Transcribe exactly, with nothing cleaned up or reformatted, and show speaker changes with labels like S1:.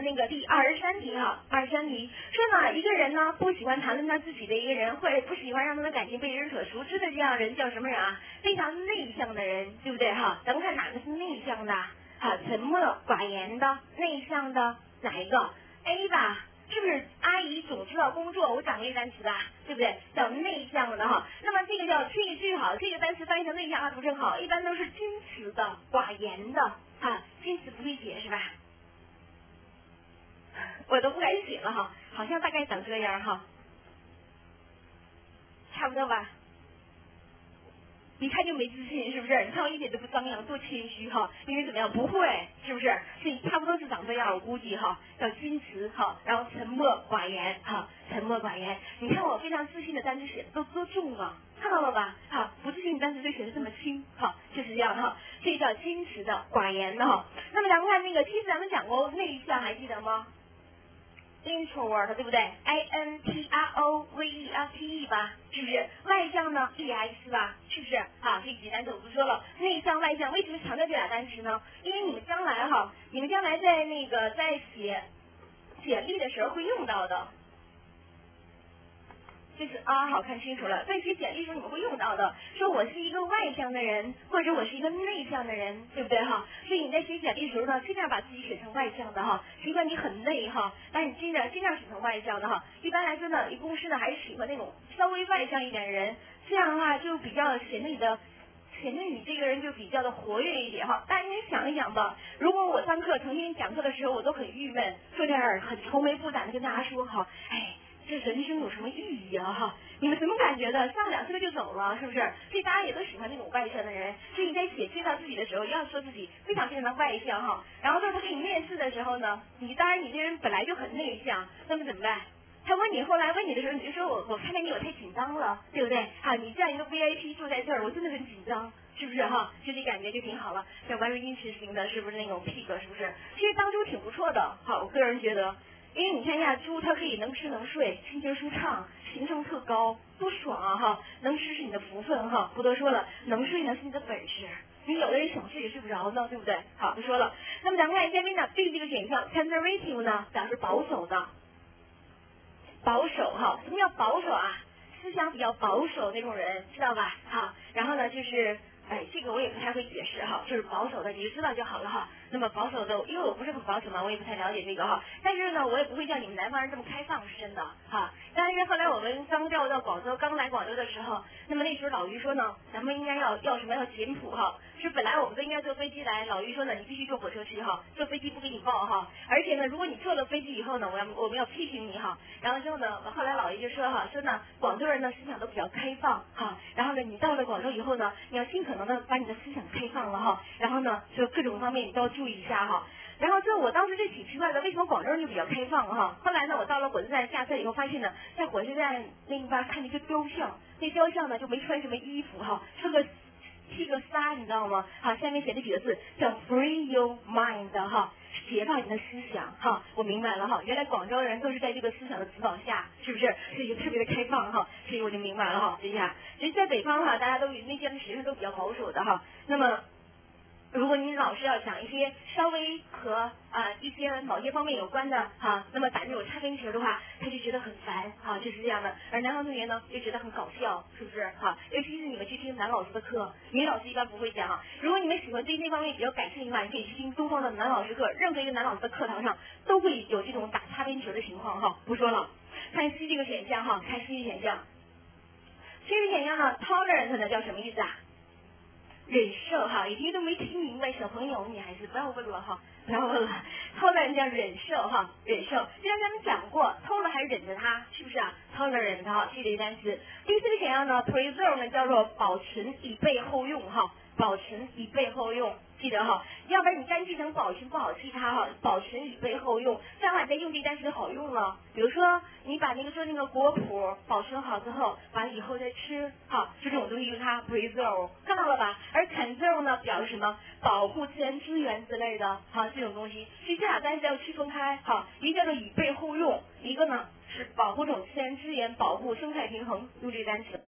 S1: 那个第二十三题哈，二十三题说呢，一个人呢不喜欢谈论他自己的一个人，或者不喜欢让他的感情被人所熟知的这样人叫什么人啊？非常内向的人，对不对哈？咱们看哪个是内向的？好，沉默寡言的，内向的哪一个 ？A 吧。是不是阿姨总知道工作？我讲了一个单词吧，对不对？叫内向的哈。那么这个叫这个句好，这个单词翻译成内向啊不正好，一般都是矜持的、寡言的啊，矜持不会写是吧？我都不敢写了哈，好像大概长这样哈，差不多吧。一看就没自信，是不是？你看我一点都不张扬，多谦虚哈。因为怎么样？不会，是不是？所以差不多是长这样，我估计哈，叫矜持哈，然后沉默寡言哈，沉默寡言。你看我非常自信的单词写的都多重啊，看到了吧？哈，不自信的单词就写的这么轻，哈，就是这样哈。这叫矜持的、寡言的哈。那么咱们看那个，其实咱们讲过内向，还记得吗？introvert 对不对 ？I N T R O V E R T E 吧，是不是？外向呢 E X 吧，是不是？好，这几个单词我不说了。内向、外向，为什么强调这俩单词呢？因为你们将来哈，你们将来在那个在写简历的时候会用到的。就是啊，好看清楚了，在写简历时候你们会用到的，说我是一个外向的人，或者我是一个内向的人，对不对哈？所以你在写简历的时候呢，尽量把自己写成外向的哈，尽管你很内哈，但是尽量尽量写成外向的哈。一般来说呢，一公司呢还是喜欢那种稍微外向一点的人，这样的话就比较显得你的。显得你这个人就比较的活跃一点哈，大家你想一想吧，如果我上课曾经讲课的时候我都很郁闷，坐在那儿很愁眉不展的跟大家说哈，哎。这人生有什么意义啊哈？你们什么感觉的？上两次课就走了，是不是？所以大家也都喜欢那种外向的人。所以你在写介绍自己的时候，要说自己非常非常的外向哈。然后到他给你面试的时候呢，你当然你这人本来就很内向，那么怎么办？他问你后来问你的时候，你就说我我看见你我太紧张了，对不对？好，你这样一个 V I P 坐在这儿，我真的很紧张，是不是哈？就这感觉就挺好了，叫 very interesting 的，是不是那种 pig 是不是？其实当初挺不错的，好，我个人觉得。因为你看一下猪，它可以能吃能睡，心情舒畅，情商特高，多爽啊哈！能吃是你的福分哈，不多说了。能睡呢是你的本事，你有的人想睡也睡不着呢，对不对？好，不说了。那么咱们看下面呢 B 这个选项 conservative 呢表示保守的，保守哈。什么叫保守啊？思想比较保守那种人，知道吧？好，然后呢就是。哎，这个我也不太会解释哈，就是保守的，你就知道就好了哈。那么保守的，因为我不是很保守嘛，我也不太了解这个哈。但是呢，我也不会像你们南方人这么开放，是真的哈。但是后来我们刚调到广州，刚来广州的时候，那么那时候老于说呢，咱们应该要要什么要简朴哈。是本来我们都应该坐飞机来，老于说呢，你必须坐火车去哈，坐飞机不给你报哈。而且呢，如果你坐了飞机以后呢，我要我们要批评你哈。然后之后呢，后来老于就说哈，说呢，广州人呢思想都比较开放哈。然后呢，你到了广州以后呢，你要尽可能的把你的思想开放了哈。然后呢，就各种方面你都要注意一下哈。然后之后我当时就挺奇怪的，为什么广州人就比较开放哈？后来呢，我到了火车站下车以后，发现呢，在火车站那地方看见一个雕像，那雕像呢就没穿什么衣服哈，穿个剃个纱，你知道吗？好，下面写的几个字叫 free your mind 哈，解放你的思想哈。我明白了哈，原来广州人都是在这个思想的指导下，是不是？所以就特别的开放哈，所以我就明白了哈。这下，其实在北方哈，大家都那些学生都比较保守的哈。那么。如果您老是要讲一些稍微和啊、呃、一些某些方面有关的哈，那么打这种擦边球的话，他就觉得很烦哈，就是这样的。而南方同学呢，就觉得很搞笑，是不是哈？尤其是你们去听男老师的课，女老师一般不会讲哈。如果你们喜欢对那方面比较感兴趣的话，你可以去听东方的男老师课，任何一个男老师的课堂上都会有这种打擦边球的情况哈。不说了，看 C 这个选项哈，看 C 选项。C 这个选项呢 ，tolerant 呢叫什么意思啊？忍受哈，一听都没听明白，小朋友你还是不要问了哈，不要问了。偷了人家忍受哈，忍受。既然咱们讲过，偷了还忍着它，是不是啊？偷了忍着哈，记得一单词。第四个选项呢 ，preserve 呢叫做保存以备后用哈，保存以备后用。记得哈，要不然你单记成保存不好记它哈，保存以备后用，这样的话你再用这单词就好用了。比如说你把那个做那个果脯保存好之后，完了以后再吃，哈，就这种东西用它 preserve， 看到了吧？而 conserve 呢表示什么？保护自然资源之类的，哈，这种东西。所以这俩单词要区分开，哈，一个叫做以备后用，一个呢是保护这种自然资源，保护生态平衡，用这个单词。